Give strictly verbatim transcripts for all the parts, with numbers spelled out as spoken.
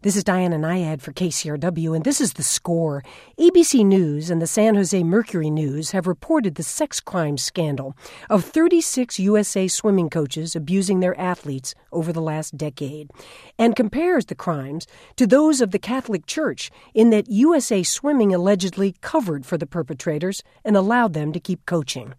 This is Diana Nyad for K C R W, and this is The Score. A B C News and the San Jose Mercury News have reported the sex crime scandal of thirty-six U S A swimming coaches abusing their athletes over the last decade, and compares the crimes to those of the Catholic Church in that U S A Swimming allegedly covered for the perpetrators and allowed them to keep coaching.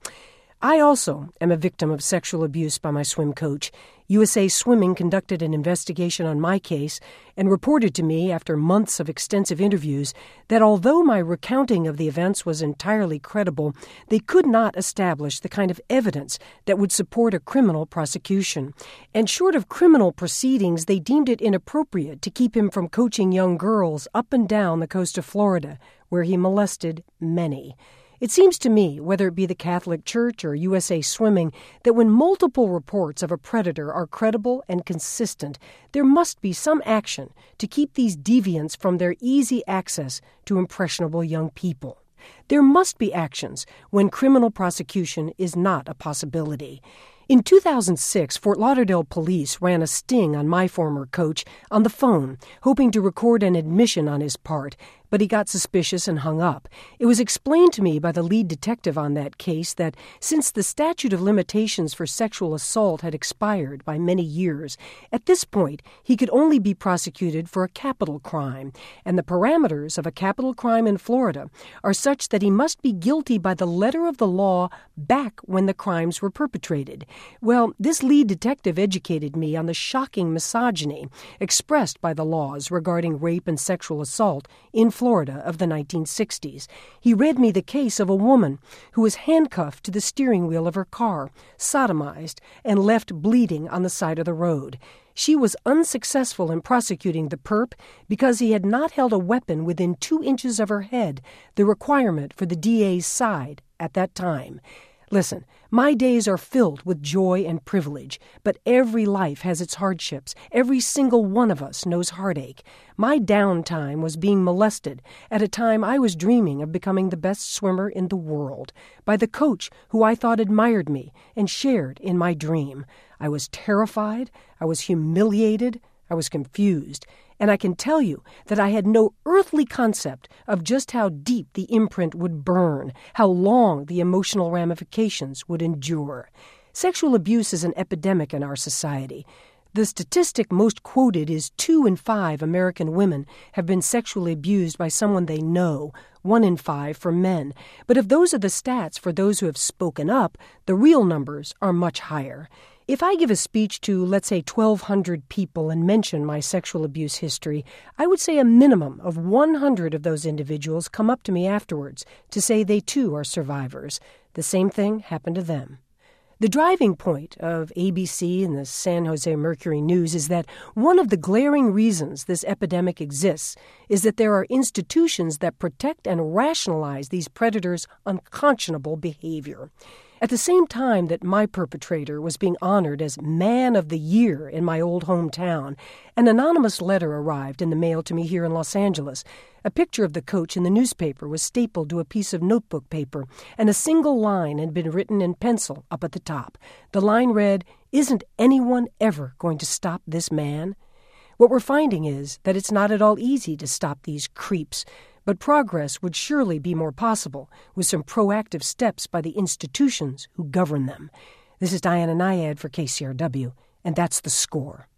I also am a victim of sexual abuse by my swim coach. U S A Swimming conducted an investigation on my case and reported to me after months of extensive interviews that although my recounting of the events was entirely credible, they could not establish the kind of evidence that would support a criminal prosecution. And short of criminal proceedings, they deemed it inappropriate to keep him from coaching young girls up and down the coast of Florida, where he molested many. It seems to me, whether it be the Catholic Church or U S A Swimming, that when multiple reports of a predator are credible and consistent, there must be some action to keep these deviants from their easy access to impressionable young people. There must be actions when criminal prosecution is not a possibility. In two thousand six, Fort Lauderdale police ran a sting on my former coach on the phone, hoping to record an admission on his part, but he got suspicious and hung up. It was explained to me by the lead detective on that case that since the statute of limitations for sexual assault had expired by many years, at this point he could only be prosecuted for a capital crime, and the parameters of a capital crime in Florida are such that he must be guilty by the letter of the law back when the crimes were perpetrated. Well, this lead detective educated me on the shocking misogyny expressed by the laws regarding rape and sexual assault in Florida of the nineteen sixties. He read me the case of a woman who was handcuffed to the steering wheel of her car, sodomized, and left bleeding on the side of the road. She was unsuccessful in prosecuting the perp because he had not held a weapon within two inches of her head, the requirement for the D A's side at that time. Listen, my days are filled with joy and privilege, but every life has its hardships. Every single one of us knows heartache. My downtime was being molested at a time I was dreaming of becoming the best swimmer in the world by the coach who I thought admired me and shared in my dream. I was terrified, I was humiliated, I was confused, and I can tell you that I had no earthly concept of just how deep the imprint would burn, how long the emotional ramifications would endure. Sexual abuse is an epidemic in our society. The statistic most quoted is two in five American women have been sexually abused by someone they know, one in five for men. But if those are the stats for those who have spoken up, the real numbers are much higher. If I give a speech to, let's say, twelve hundred people and mention my sexual abuse history, I would say a minimum of one hundred of those individuals come up to me afterwards to say they too are survivors. The same thing happened to them. The driving point of A B C and the San Jose Mercury News is that one of the glaring reasons this epidemic exists is that there are institutions that protect and rationalize these predators' unconscionable behavior. At the same time that my perpetrator was being honored as Man of the Year in my old hometown, an anonymous letter arrived in the mail to me here in Los Angeles. A picture of the coach in the newspaper was stapled to a piece of notebook paper, and a single line had been written in pencil up at the top. The line read, "Isn't anyone ever going to stop this man?" What we're finding is that it's not at all easy to stop these creeps, but progress would surely be more possible with some proactive steps by the institutions who govern them. This is Diana Nyad for K C R W, and that's The Score.